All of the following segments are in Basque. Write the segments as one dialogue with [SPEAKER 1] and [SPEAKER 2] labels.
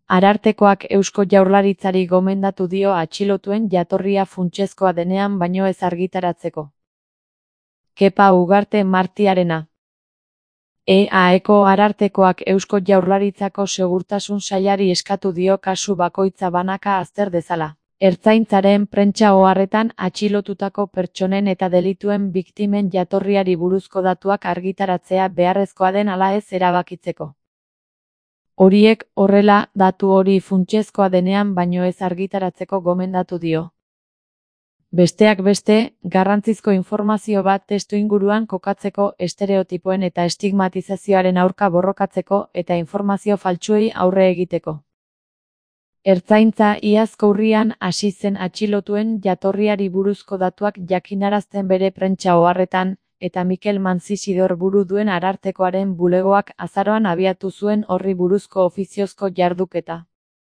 [SPEAKER 1] Arartekoak Eusko Jaurlaritzari gomendatu dio atxilotuen jatorria funtsezkoa denean baino ez argitaratzeko. Kepa Ugarte Martiarena. EAEko Arartekoak Eusko Jaurlaritzako Segurtasun Sailari eskatu dio kasu bakoitza banaka azter dezala. Ertzaintzaren prentsa oharretan atxilotutako pertsonen eta delituen biktimen jatorriari buruzko datuak argitaratzea beharrezkoa den ala ez erabakitzeko. Horiek horrela, datu hori funtsezkoa denean baino ez argitaratzeko gomendatu dio. Besteak beste, garrantzizko informazio bat testuinguruan kokatzeko, estereotipoen eta estigmatizazioaren aurka borrokatzeko eta informazio faltsuei aurre egiteko. Ertzaintza iazko urrian hasi zen atxilotuen jatorriari buruzko datuak jakinarazten bere prentsa oharretan, eta Mikel Manzisidor buru duen Arartekoaren bulegoak azaroan abiatu zuen horri buruzko ofiziozko jarduketa.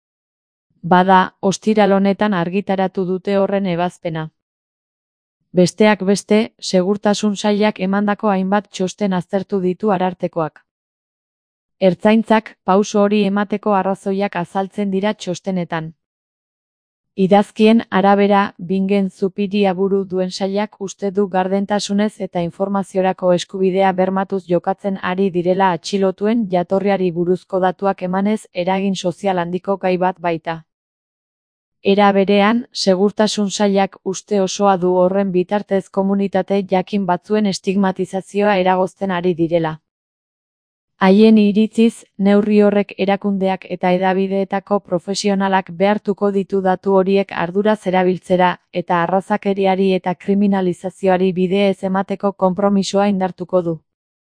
[SPEAKER 1] Bada, ostiral honetan argitaratu dute horren ebazpena. Besteak beste, Segurtasun Sailak emandako hainbat txosten aztertu ditu Arartekoak. Ertzaintzak pauso hori emateko arrazoiak azaltzen dira txostenetan. Idazkien arabera, Bingen Zupiria buru duen sailak uste du gardentasunez eta informaziorako eskubidea bermatuz jokatzen ari direla atxilotuen jatorriari buruzko datuak emanez eragin sozial handiko gai bat baita. Era berean, Segurtasun Sailak uste osoa du horren bitartez komunitate jakin batzuen estigmatizazioa eragozten ari direla. Haien iritziz, neurri horrek erakundeak eta hedabideetako profesionalak behartuko ditu datu horiek arduraz erabiltzera, eta arrazakeriari eta kriminalizazioari bide ez emateko konpromisoa indartuko du.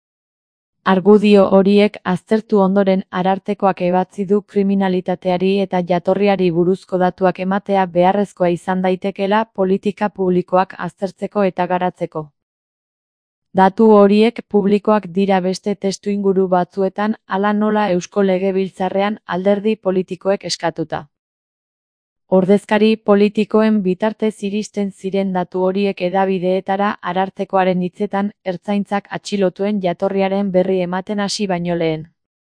[SPEAKER 1] Argudio horiek aztertu ondoren Arartekoak ebatzi du kriminalitateari eta jatorriari buruzko datuak ematea beharrezkoa izan daitekeela politika publikoak aztertzeko eta garatzeko. Datu horiek publikoak dira beste testuinguru batzuetan hala nola Eusko Legebiltzarrean alderdi politikoek eskatuta. Ordezkari politikoen bitartez iristen ziren datu horiek hedabideetara Arartekoaren hitzetan ertzaintzak atxilotuen jatorriaren berri ematen hasi baino lehen.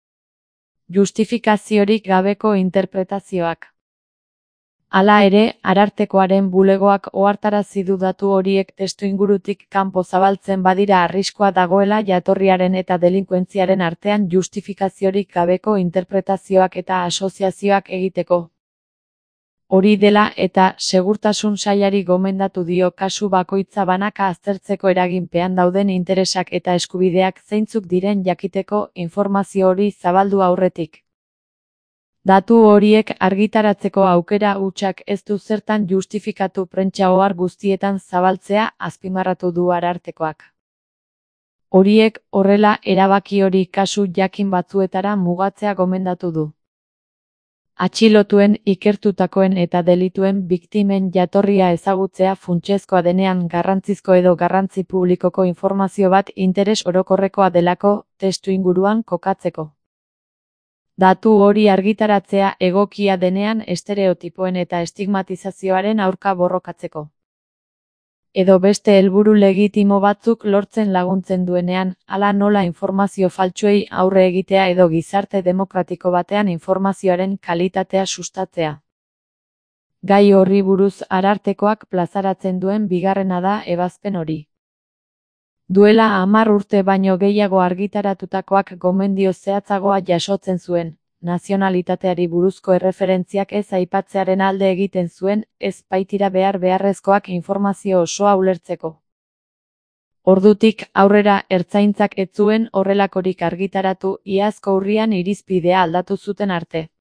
[SPEAKER 1] Justifikaziorik gabeko interpretazioak. Hala ere, Arartekoaren bulegoak ohartarazi du datu horiek testuingurutik kanpo zabaltzen badira arriskua dagoela jatorriaren eta delinkuentziaren artean justifikaziorik gabeko interpretazioak eta asoziazioak egiteko. Hori dela eta Segurtasun Sailari gomendatu dio kasu bakoitza banaka aztertzeko eraginpean dauden interesak eta eskubideak zeintzuk diren jakiteko informazio hori zabaldu aurretik. Datu horiek argitaratzeko aukera hutsak ez du zertan justifikatu prentsa ohar guztietan zabaltzea azpimarratu du Arartekoak. Horiek horrela erabaki hori kasu jakin batzuetara mugatzea gomendatu du. Atxilotuen, ikertutakoen eta delituen biktimen jatorria ezagutzea funtsezkoa denean garrantzizko edo garrantzi publikoko informazio bat interes orokorrekoa delako testuinguruan kokatzeko. Datu hori argitaratzea egokia denean estereotipoen eta estigmatizazioaren aurka borrokatzeko. Edo beste helburu legitimo batzuk lortzen laguntzen duenean, hala nola informazio faltsuei aurre egitea edo gizarte demokratiko batean informazioaren kalitatea sustatzea. Gai horri buruz Arartekoak plazaratzen duen bigarrena da ebazpen hori. Duela 10 urte baino gehiago argitaratutakoak gomendio zehatzagoa jasotzen zuen, nazionalitateari buruzko erreferentziak ez aipatzearen alde egiten zuen, ez baitira beharrezkoak informazio osoa ulertzeko. Ordutik aurrera ertzaintzak ez zuen horrelakorik argitaratu iazko urrian irizpidea aldatu zuten arte.